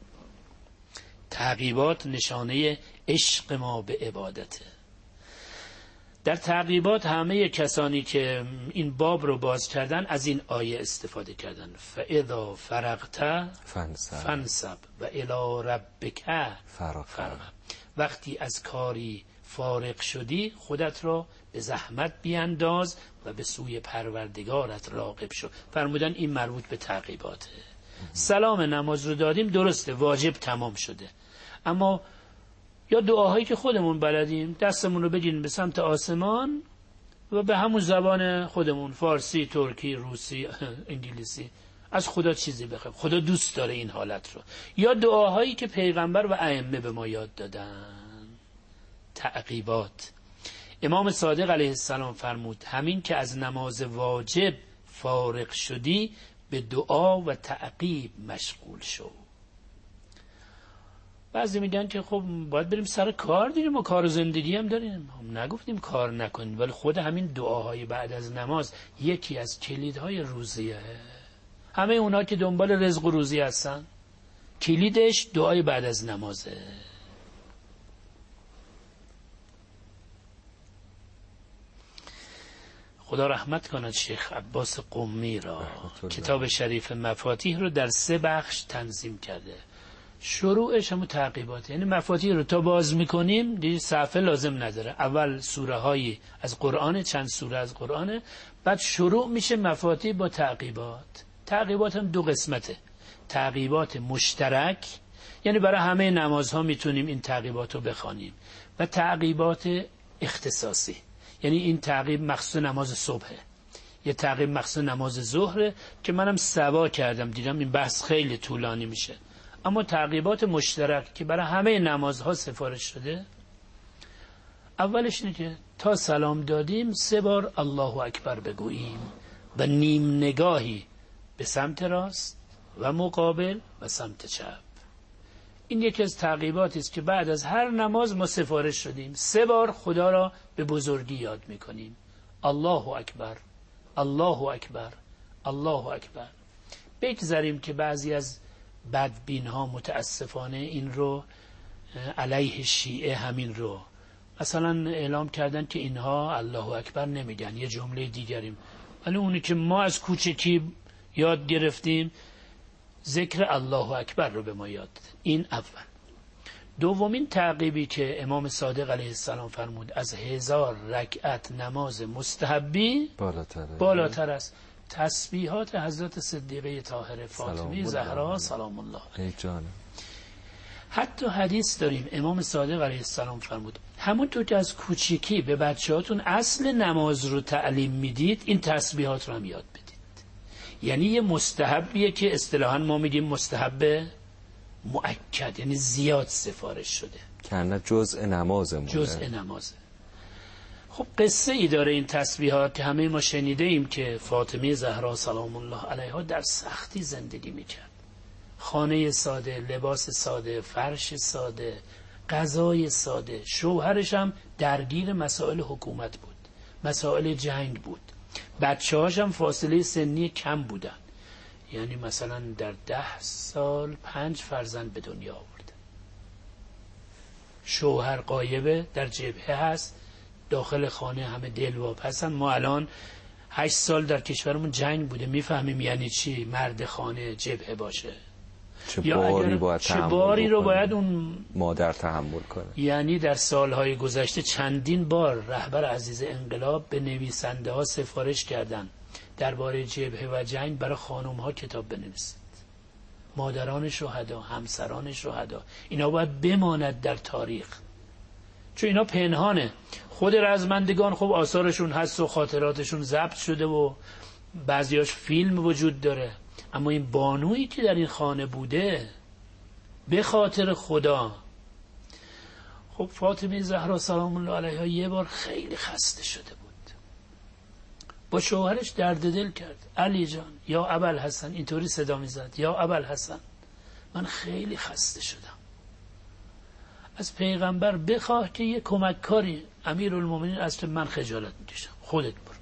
تعقیبات نشانه عشق ما به عبادته. در تعقیبات همه کسانی که این باب رو باز کردن از این آیه استفاده کردن، فاذا فرغت فانصب فانصب و الی ربک فرغب. وقتی از کاری فارغ شدی خودت را به زحمت بیانداز و به سوی پروردگارت راغب شو. فرمودن این مربوط به تعقیباته. سلام نماز رو دادیم، درسته واجب تمام شده، اما یا دعاهایی که خودمون بلدیم دستمون رو بگیریم به سمت آسمان و به همون زبان خودمون، فارسی، ترکی، روسی، انگلیسی، از خدا چیزی بخوایم. خدا دوست داره این حالت رو. یا دعاهایی که پیغمبر و ائمه به ما یاد دادن. تعقیبات. امام صادق علیه السلام فرمود همین که از نماز واجب فارغ شدی به دعا و تعقیب مشغول شو. بعضی میگن که خب باید بریم سر کار دیگه، ما کار و زندگی هم داریم. هم نگفتیم کار نکنیم، ولی خود همین دعاهای بعد از نماز یکی از کلیدهای روزیه. همه اونا که دنبال رزق و روزی هستن کلیدش دعای بعد از نمازه. خدا رحمت کند شیخ عباس قمی را، کتاب شریف مفاتیح رو در سه بخش تنظیم کرده. شروعش همون تعقیبات، یعنی مفاتیح رو تا باز میکنیم دیگه صفحه لازم نداره. اول سوره هایی از قرآن، چند سوره از قرآن، بعد شروع میشه مفاتیح با تعقیبات. تعقیبات هم دو قسمته، تعقیبات مشترک یعنی برای همه نمازها میتونیم این تعقیبات رو بخوانیم، و تعقیبات اختصاصی یعنی این تعقیب مخصوص نماز صبحه، یه تعقیب مخصوص نماز ظهره که منم سوا کردم، دیدم این بحث خیلی طولانی میشه. اما تعقیبات مشترک که برای همه نمازها سفارش شده، اولش اینه که تا سلام دادیم سه بار الله اکبر بگوییم و نیم نگاهی به سمت راست و مقابل و سمت چپ. این یکی از تعقیباتی است که بعد از هر نماز ما سفارش شدیم، سه بار خدا را به بزرگی یاد میکنیم. الله اکبر، الله اکبر، الله اکبر. بگذاریم که بعضی از بدبین ها متاسفانه این رو علیه شیعه همین رو مثلا اعلام کردن که اینها الله اکبر نمیگن، یه جمله دیگریم ولی اونی که ما از کوچکی یاد گرفتیم ذکر الله اکبر رو به ما یاد داده. این اول. دومین تعقیبی که امام صادق علیه السلام فرمود از هزار رکعت نماز مستحبی بالاتر بالاتر است تسبیحات حضرت صدیقه طاهره فاطمه زهرا سلام الله ای جانم. حتی حدیث داریم امام صادق علیه السلام فرمود همونطور که از کوچیکی به بچه‌هاتون اصل نماز رو تعلیم میدید این تسبیحات رو هم یاد بدید. یعنی یه مستحبیه که اصطلاحاً ما میگیم مستحب مؤکد، یعنی زیاد سفارش شده که نه جزء نمازمونه. جزء نمازه. خب قصه ای داره این تسبیحات که همه ما شنیده ایم که فاطمه زهرا سلام الله علیها در سختی زندگی میکرد. خانه ساده، لباس ساده، فرش ساده، غذای ساده. شوهرش هم درگیر مسائل حکومت بود، مسائل جنگ بود. بچه‌هاش هم فاصله سنی کم بودن، یعنی مثلا در ده سال پنج فرزند به دنیا آورد. شوهر غایبه، در جبهه هست، داخل خانه همه دلواپسن. ما الان هشت سال در کشورمون جنگ بوده، میفهمیم یعنی چی مرد خانه جبهه باشه. چه باری باید چه باری رو باید اون مادر تحمل کنه. یعنی در سالهای گذشته چندین بار رهبر عزیز انقلاب به نویسنده ها سفارش کردن درباره جبهه و جنگ برای خانم ها کتاب بنویسید. مادران شهدا، همسران شهدا، اینا باید بماند در تاریخ، چون اینا پنهانه. خود رزمندگان خب آثارشون هست و خاطراتشون ضبط شده و بعضیاش فیلم وجود داره، اما این بانویی که در این خانه بوده به خاطر خدا. خب فاطمه زهرا سلام الله علیها یه بار خیلی خسته شده بود، با شوهرش درد دل کرد. علی جان یا ابوالحسن، اینطوری صدا میزد، یا ابوالحسن من خیلی خسته شدم، از پیغمبر بخواه که یه کمک کاری. امیرالمومنین از تو من خجالت میکشم، خودت برو.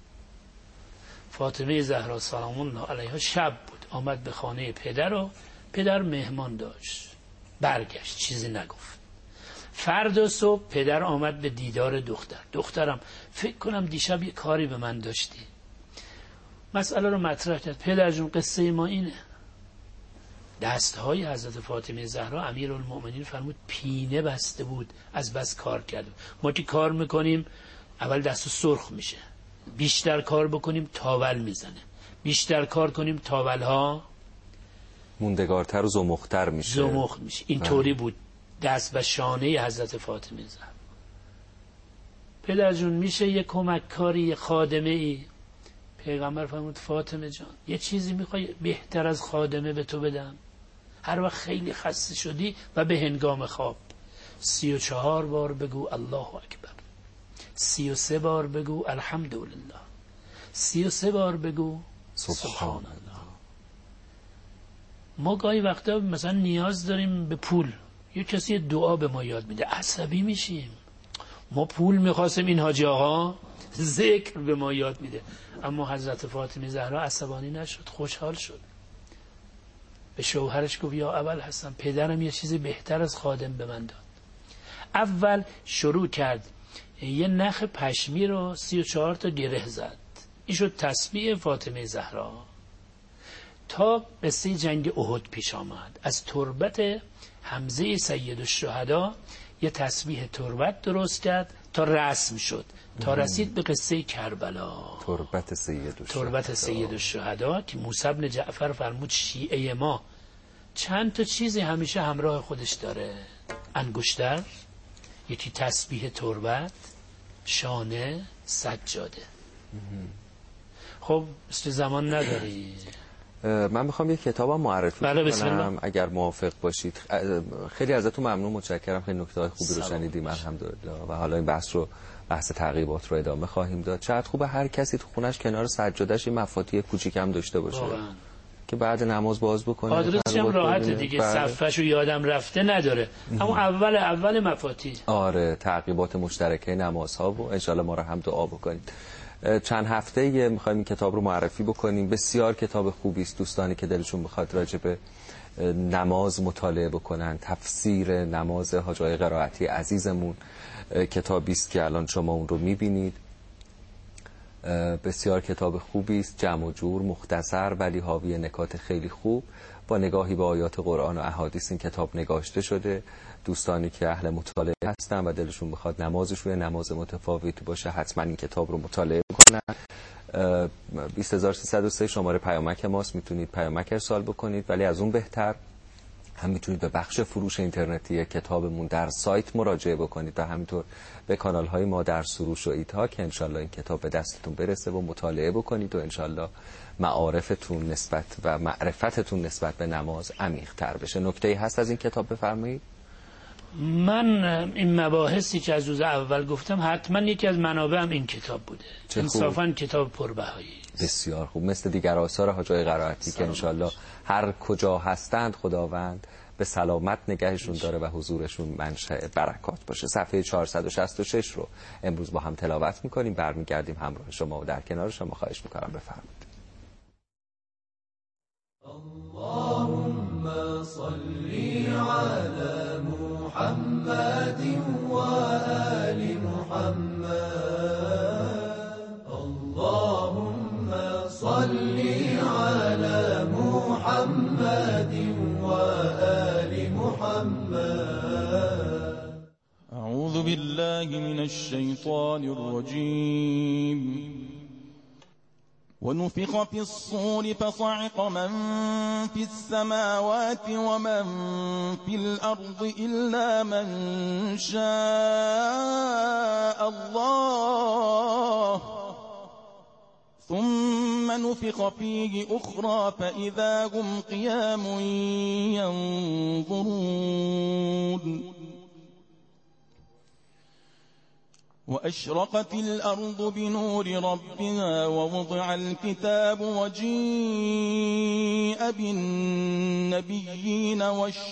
فاطمه زهرا سلام الله علیها شب بود، آمد به خانه پدر و پدر مهمان داشت، برگشت، چیزی نگفت. فردا صبح پدر آمد به دیدار دختر. دخترم فکر کنم دیشب یه کاری به من داشتی. مسئله رو مطرح کرد. پدر جون قصه ما اینه. دستهای حضرت فاطمه زهرا امیرالمومنین فرمود پینه بسته بود از بس کار کرد. ما که کار میکنیم اول دستو سرخ میشه، بیشتر کار بکنیم تاول میزنه، بیشتر کار کنیم تاولها موندگارتر و زمختر میشه، زمخت میشه. اینطوری بود دست و شانه حضرت فاطمه زهرا. پدر جون میشه یه کمک کاری، یه خادمه ای؟ پیغمبر فرمود فاطمه جان یه چیزی میخوای بهتر از خادمه به تو بدم؟ هر وقت خیلی خسته شدی و به هنگام خواب سی و چهار بار بگو الله اکبر، سی و سه بار بگو الحمدلله، سی و سه بار بگو سبحان الله. ما گاهی وقتا مثلا نیاز داریم به پول، یه کسی دعا به ما یاد میده، عصبی میشیم. ما پول میخواستیم، این حاجی آقا ذکر به ما یاد میده. اما حضرت فاطمه زهرا عصبانی نشد، خوشحال شد. به شوهرش گفت یا ابوالحسن پدرم یه چیزی بهتر از خادم به من داد. اول شروع کرد یه نخ پشمی رو سی و چهار تا گره زد، این شد تسبیح فاطمه زهرا. تا قصه جنگ احد پیش آمد، از تربت حمزه سید الشهدا یه تسبیح تربت درست کرد تا رسم شد، تا رسید به قصه کربلا، تربت سید الشهدا. تربت سید الشهدا که موسی بن جعفر فرمود شیعه ما چند تا چیزی همیشه همراه خودش داره: انگشتر، یکی تسبیح تربت، شانه، سجاده. خب مثل زمان نداری. من میخوام یک کتابم معرفی بله کنم اگر موافق باشید. خیلی ازتون ممنون، متشکرم، خیلی نکته‌های خوبی رو شنیدیم الحمدلله. و حالا این بحث رو بحث تعقیبات رو ادامه خواهیم داد. شاید خوبه هر کسی تو خونش کنار سجاده‌اش این مفاتیح کوچیکم داشته باشه واقعا. که بعد نماز باز بکنه. آدرسش هم راحته دیگه، صفحه‌شو یادم رفته نداره، اما اول اول مفاتیح. آره، تعقیبات مشترکه نمازها و ان شاءالله ما رو هم دعا بکنید. چند هفته میخوایم این کتاب رو معرفی بکنیم. بسیار کتاب خوبی است. دوستانی که دلشون میخواد راجع به نماز مطالعه بکنن، تفسیر نماز حاج آقای قرائتی عزیزمون، کتابی است که الان شما اون رو میبینید. بسیار کتاب خوبی است، جمع و جور، مختصر ولی حاوی نکات خیلی خوب. با نگاهی به آیات قرآن و احادیث این کتاب نگاشته شده. دوستانی که اهل مطالعه هستن و دلشون بخواد نمازشون نماز متفاوتی باشه حتما این کتاب رو مطالعه کنن. بیست هزار و سیصد و سه شماره پیامک ماست، میتونید پیامک ارسال بکنید، ولی از اون بهتر هم میتونید به بخش فروش اینترنتی کتابمون در سایت مراجعه بکنید و همینطور به کانال های ما در سروش و ایتا که انشالله این کتاب به دستتون برسه و مطالعه بکنید و انشالله معارفتون نسبت و معرفتتون نسبت به نماز عمیق تر بشه. نکته‌ای هست از این کتاب بفرمایید؟ من این مباحثی که از روز اول گفتم حتما یکی از منابعم این کتاب بوده. انصافا کتاب پربهایی. بسیار خوب. مثل دیگر آثار حاج آقای قرائتی که انشالله هر کجا هستند خداوند به سلامت نگهشون داره و حضورشون منشأ برکات باشه. صفحه چهارصد و شصت و شش رو امروز با هم تلاوت میکنیم، برمیگردیم همراه شما و در کنار شما. خواهش میکنم بفرمایید. اللهم صل على محمد و آل محمد. اللهم صل على محمد و آل محمد. اعوذ بالله من الشیطان الرجیم. ونفخ في الصور فصعق من في السماوات ومن في الأرض إلا من شاء الله ثم نفخ فيه أخرى فإذا هم قيام ينظرون. وأشرقت الأرض بنور ربها ووضع الكتاب وجيء بالنبيين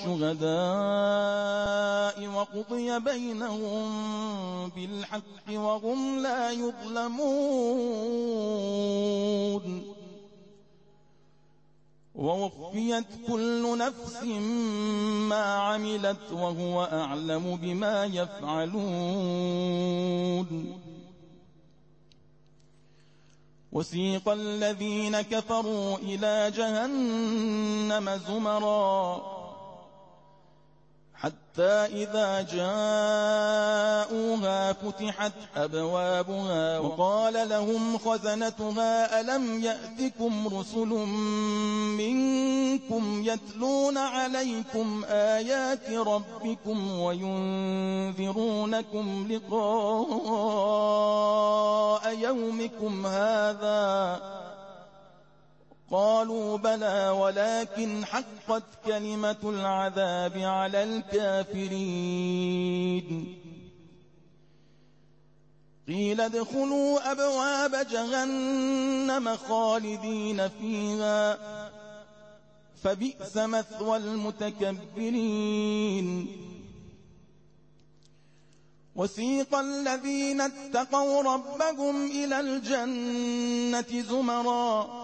والشهداء وقضي بينهم بالحق وهم لا يظلمون. ووفيت كل نفس ما عملت وهو أعلم بما يفعلون. وسيق الذين كفروا إلى جهنم زمرا حتى إذا جاءوها فتحت أبوابها وقال لهم خزنتها ألم يأتكم رسل منكم يتلون عليكم آيات ربكم وينذرونكم لقاء يومكم هذا قالوا بلى ولكن حقت كلمة العذاب على الكافرين. قيل ادخلوا أبواب جهنم خالدين فيها فبئس مثوى المتكبرين. وسيق الذين اتقوا ربهم إلى الجنة زمرا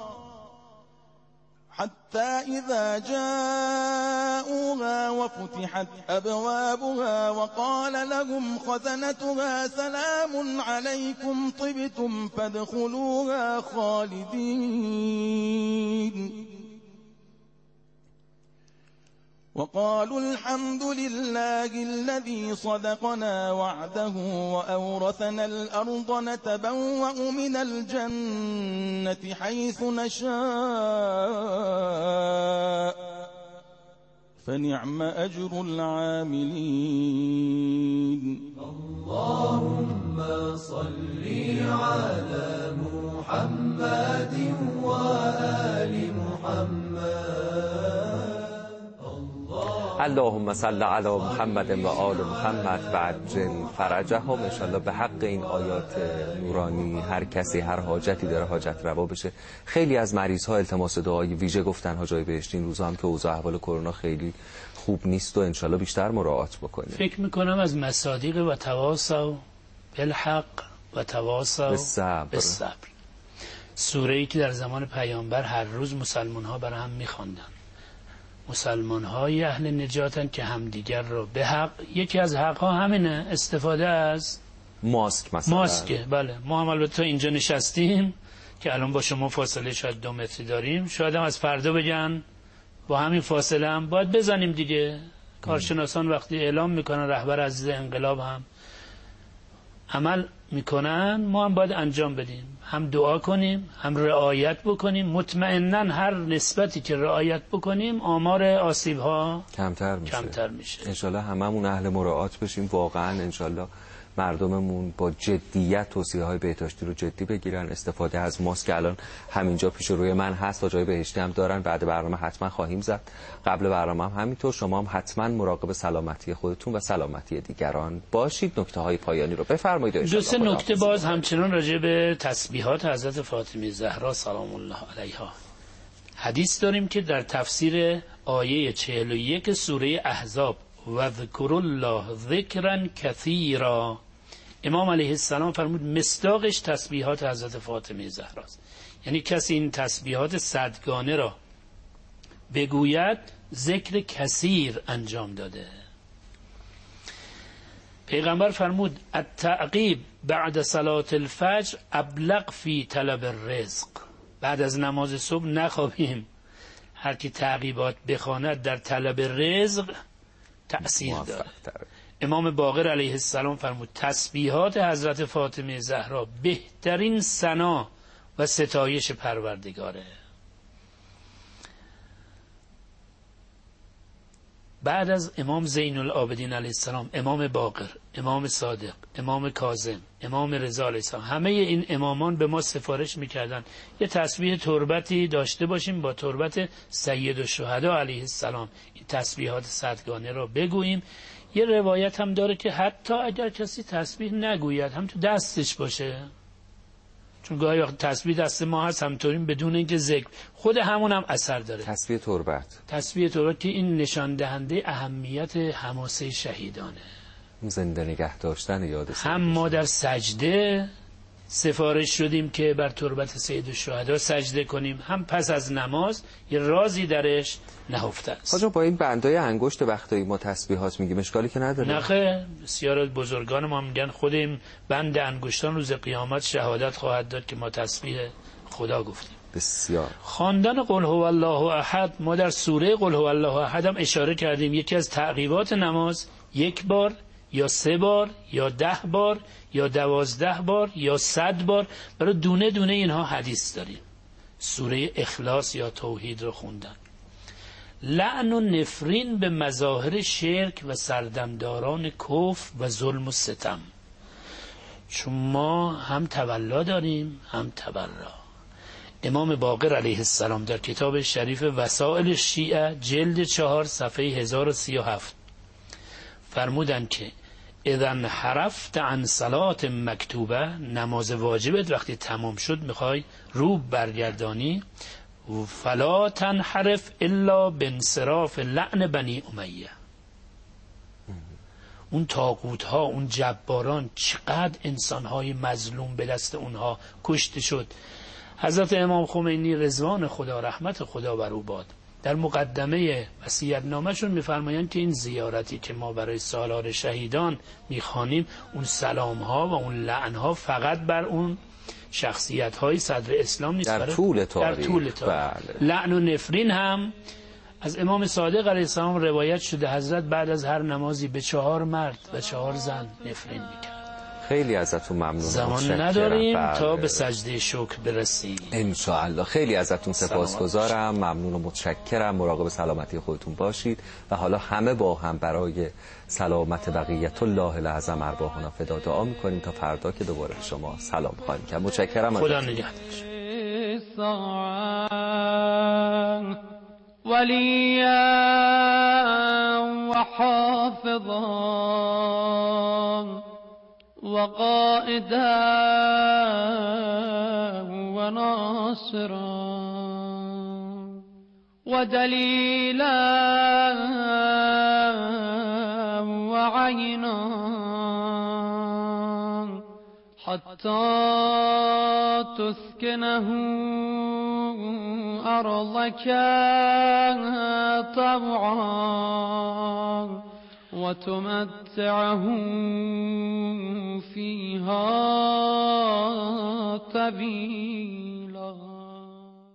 حتى إذا جاءوها وفتحت أبوابها وقال لهم خزنتها سلام عليكم طبتم فادخلوها خالدين. وقالوا الحمد لله الذي صدقنا وعده وأورثنا الأرض نتبوأ من الجنة حيث نشاء فنعم أجر العاملين. اللهم صل على محمد وآل محمد. اللهم صل علی محمد و آل محمد و عجل فرجهم. ان شاءالله به حق این آیات نورانی هر کسی هر حاجتی داره حاجت روا بشه. خیلی از مریض ها التماس دعای ویژه گفتن حاجای بهشتی، این روزا هم که اوضاع احوال کرونا خیلی خوب نیست و ان شاءالله بیشتر مراعات بکنید. فکر میکنم از مصادیق و تواصوا بالحق و تواصوا بالصبر. سوره‌ای که در زمان پیامبر هر روز مسلمان ها برای هم میخواندن. مسلمان های اهل نجاتن که همدیگر رو به حق، یکی از حق ها همینه، استفاده از ماسک مثلا. ماسکه، بله. ما هم البته اینجا نشستیم که الان با شما فاصله شاید دو متری داریم، شاید هم از فردا بگن با همین فاصله هم باید بزنیم دیگه. کارشناسان وقتی اعلام میکنن، رهبر عزیز انقلاب هم عمل میکنن، ما هم باید انجام بدیم، هم دعا کنیم هم رعایت بکنیم. مطمئناً هر نسبتی که رعایت بکنیم آمار آسیب ها کمتر میشه. کمتر میشه. انشالله هممون اهل مراعات بشیم، واقعا انشالله مردممون با جدیت توصیه های بهداشتی رو جدی بگیرن. استفاده از ماسک الان همینجا پیش روی من هست، تا جای بهشتی هم دارن، بعد برنامه حتما خواهیم زد، قبل برنامه هم همینطور. شما هم حتما مراقب سلامتی خودتون و سلامتی دیگران باشید. نکته های پایانی رو بفرمایید. دو سه نکته باز همچنان راجع به تسبیحات حضرت فاطمه زهرا سلام الله علیها حدیث داریم که در تفسیر آیه چهل و یک سوره احزاب و ذکر الله ذکرا کثیرا، امام علیه السلام فرمود مصداقش تسبیحات حضرت فاطمه زهراست. یعنی کسی این تسبیحات صدگانه را بگوید ذکر کثیر انجام داده. پیغمبر فرمود التعقیب بعد صلاة الفجر ابلغ فی طلب الرزق. بعد از نماز صبح نخوابیم، هر کی تعقیبات بخواند در طلب رزق تأثیر داره. امام باقر علیه السلام فرمود تسبیحات حضرت فاطمه زهرا بهترین ثنا و ستایش پروردگاره. بعد از امام زین العابدین علیه السلام، امام باقر، امام صادق، امام کاظم، امام رضا علیه السلام، همه این امامان به ما سفارش میکردن یه تسبیح تربتی داشته باشیم با تربت سید الشهدا علیه السلام، این تسبیحات صدگانه را بگوییم. یه روایت هم داره که حتی اگر کسی تسبیح نگوید هم تو دستش باشه، چون گاهی وقت تسبیح دست ما هست همطوریم بدون اینکه ذکر، خود همون هم اثر داره. تسبیح تربت تسبیح تربت که این نشان دهنده اهمیت حماسه شهیدانه، زنده نگه داشتن یاد. هم ما در سجده سفارش شدیم که بر تربت سید الشهدا سجده کنیم، هم پس از نماز یه رازی درش نهفته است. حاجا با این بندای انگشت وقتایی ما تسبیحات میگیم اشکالی که نداره؟ نخه، بسیار از بزرگان ما میگن خود این بند انگشتان روز قیامت شهادت خواهد داد که ما تسبیح خدا گفتیم. بسیار. خواندن قل هو الله احد، ما در سوره قل هو الله احد هم اشاره کردیم، یکی از تعقیبات نماز یک بار یا سه بار یا ده بار یا دوازده بار یا صد بار، برای دونه دونه اینها حدیث داریم. سوره اخلاص یا توحید رو خوندن. لعن و نفرین به مظاهر شرک و سردمداران کفر و ظلم و ستم، چون ما هم تولا داریم هم تبرا. امام باقر علیه السلام در کتاب شریف وسائل شیعه جلد چهار صفحه هزار و سی و هفت فرمودن که اذا انحرفت عن صلات مکتوبه، نماز واجبت وقتی تمام شد میخوای رو برگردانی، فلا تنحرف الا بانصراف لعن بنی امیه. اون طاغوت ها، اون جباران، چقدر انسان های مظلوم به دست اونها کشته شد. حضرت امام خمینی رضوان خدا رحمت خدا بر او باد در مقدمه وصیت‌نامه‌شون می‌فرمایند که این زیارتی که ما برای سالار شهیدان می‌خوانیم، اون سلام‌ها و اون لعن‌ها فقط بر اون شخصیت‌های صدر اسلام نیست، در طول تاریخ. در طول تاریخ. بله. لعن و نفرین هم از امام صادق علیه السلام روایت شده حضرت بعد از هر نمازی به چهار مرد و چهار زن نفرین می‌کرد. خیلی ازتون ممنونم. زمان نداریم بله. تا به سجده شکر برسیم ان شاء الله. خیلی ازتون سپاسگزارم، ممنون و متشکرم. مراقب سلامتی خودتون باشید و حالا همه با هم برای سلامت بقیت الله الاعظم ارواحنا فدا دعا میکنیم تا فردا که دوباره شما سلام خواهیم کرد. متشکرم. خدا نگهدارش. ولیا و حافظا وقائدا وناصرا ودليلا وعينا حتى تسكنه أرضك طوعا وتمتعه فيها طويلا